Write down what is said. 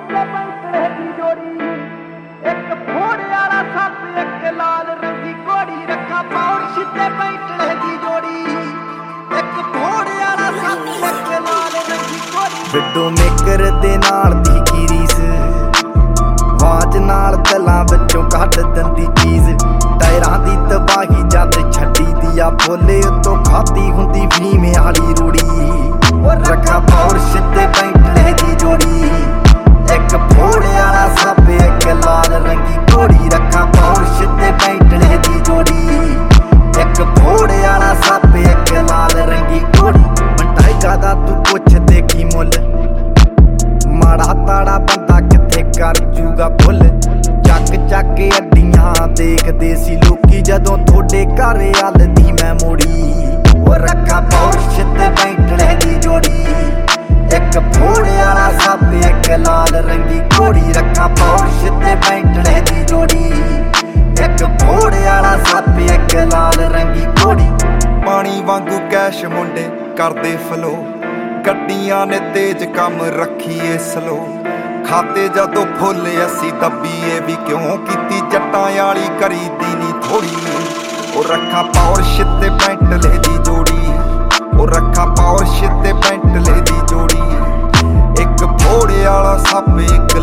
ਤੇ ਬੰਕੜੇ ਦੀ ਜੋੜੀ, ਇੱਕ ਫੋੜੇ ਵਾਲਾ ਸੱਪ ਇੱਕ ਲਾਲ ਰੰਗੀ ਘੋੜੀ, ਰੱਖਾਂ ਪੌਰਸ਼ ਤੇ ਬੰਕੜੇ ਦੀ ਜੋੜੀ, ਇੱਕ ਫੋੜੇ ਵਾਲਾ ਸੱਪ ਇੱਕ ਲਾਲ ਰੰਗੀ ਘੋੜੀ। ਵਿੱਡੋ ਮੇਕਰ ਦੇ ਨਾਲ ਦੀ ਕੀ ਰੀਸ, ਆਵਾਜ਼ ਨਾਲ ਦਿਲਾਂ ਵਿੱਚੋਂ ਕੱਢ ਦਿੰਦੀ ਚੀਜ਼। ਟਾਇਰਾਂ ਦੀ ਤਬਾਹੀ ਜਦ ਛੱਡੀ ਦੀ ਆ ਬੋਲੇ ਉਤੋਂ ਖਾਤੀ ਹੁੰਦੀ ਫੀਮ ਵਾਲੀ ਰੂੜੀ। ਰੱਖਾਂ ਪੌਰਸ਼ ਤੇ ਬੰਕੜੇ ਦੀ ਜੋੜੀ, ਇੱਕ ਫੋੜੇ ਵਾਲਾ ਸੱਪ ਇੱਕ ਲਾਲ ਰੰਗੀ ਘੋੜੀ, ਰੱਖਾਂ ਪੌਰਸ਼ ਤੇ ਬੰਕੜੇ ਦੀ ਜੋੜੀ, ਇੱਕ ਫੋੜੇ ਵਾਲਾ ਸੱਪ ਇੱਕ ਲਾਲ ਰੰਗੀ ਘੋੜੀ। ਮੰਟਾਈਗਾ ਦਾ ਤੂੰ ਪੁੱਛ ਦੇਖੀ ਮੁੱਲ, ਮਾੜਾ ਤਾੜਾ ਬੰਦਾ ਕਿੱਥੇ ਕਰ ਜੂਗਾ ਭੁੱਲ। ਚੱਕ ਚੱਕ ਅੱਡੀਆਂ ਦੇਖਦੇ ਸੀ ਲੋਕੀ ਜਦੋਂ ਤੁਹਾਡੇ ਘਰ ਵੱਲ ਦੀ ਮੈਂ ਮੋੜੀ। ਉਹ ਰੱਖਾਂ ਪੌਰਸ਼ ਤੇ ਬੰਕੜੇ ਦੀ ਜੋੜੀ, ਇੱਕ ਫੋੜੇ ਵਾਲਾ ਸੱਪ ਇੱਕ ਲਾਲ ਰੰਗੀ ਘੋੜੀ, ਰੱਖਾਂ ਪੌਰਸ਼ ਤੇ ਬੰਕੜੇ ਦੀ ਜੋੜੀ, ਇੱਕ ਫੋੜੇ ਵਾਲਾ ਸੱਪ ਇੱਕ ਲਾਲ ਰੰਗੀ ਘੋੜੀ। ਪਾਣੀ ਵਾਂਗੂ ਕੈਸ਼ ਮੁੰਡੇ ਕਰਦੇ ਫਲੋ, ਗੱਡੀਆਂ ਨੇ ਤੇਜ਼ ਕੰਮ ਰੱਖੀਏ ਸਲੋ। ਖਾਤੇ ਜਦੋਂ ਫੁੱਲ ਅਸੀਂ ਦੱਬੀਏ ਵੀ ਕਿਉਂ ਕੀਤੀ ਜੱਟਾਂ ਵਾਲੀ ਕਰੀਦੀ ਨੀ ਥੋੜੀ। ਉਹ ਰੱਖਾਂ ਪੌਰਸ਼ ਤੇ ਬੰਕੜੇ ਦੀ ਜੋੜੀ, ਉਹ ਰੱਖਾਂ ਪੌਰਸ਼ ਤੇ ਬੰਕੜੇ ਦੀ ਜੋੜੀ, ਇੱਕ ਫੋੜੇ ਵਾਲਾ ਸੱਪ ਇੱਕ